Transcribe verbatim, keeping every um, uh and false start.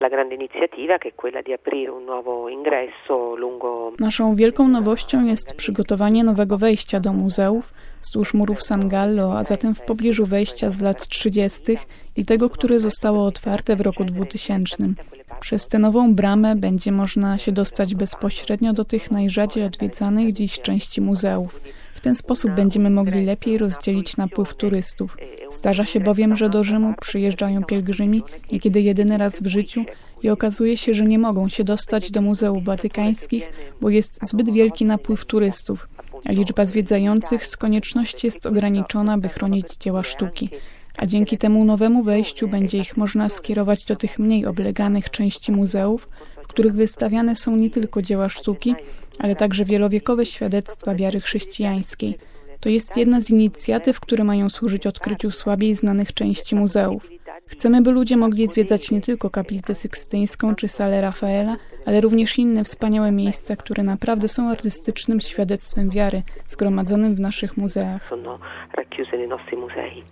Naszą wielką nowością jest przygotowanie nowego wejścia do muzeów wzdłuż murów San Gallo, a zatem w pobliżu wejścia z lat trzydziestych i tego, które zostało otwarte w roku dwutysięcznym. Przez tę nową bramę będzie można się dostać bezpośrednio do tych najrzadziej odwiedzanych dziś części muzeów. W ten sposób będziemy mogli lepiej rozdzielić napływ turystów. Zdarza się bowiem, że do Rzymu przyjeżdżają pielgrzymi niekiedy jedyny raz w życiu i okazuje się, że nie mogą się dostać do muzeów watykańskich, bo jest zbyt wielki napływ turystów, a liczba zwiedzających z konieczności jest ograniczona, by chronić dzieła sztuki. A dzięki temu nowemu wejściu będzie ich można skierować do tych mniej obleganych części muzeów, w których wystawiane są nie tylko dzieła sztuki, ale także wielowiekowe świadectwa wiary chrześcijańskiej. To jest jedna z inicjatyw, które mają służyć odkryciu słabiej znanych części muzeów. Chcemy, by ludzie mogli zwiedzać nie tylko kaplicę sykstyńską czy salę Rafaela, ale również inne wspaniałe miejsca, które naprawdę są artystycznym świadectwem wiary zgromadzonym w naszych muzeach.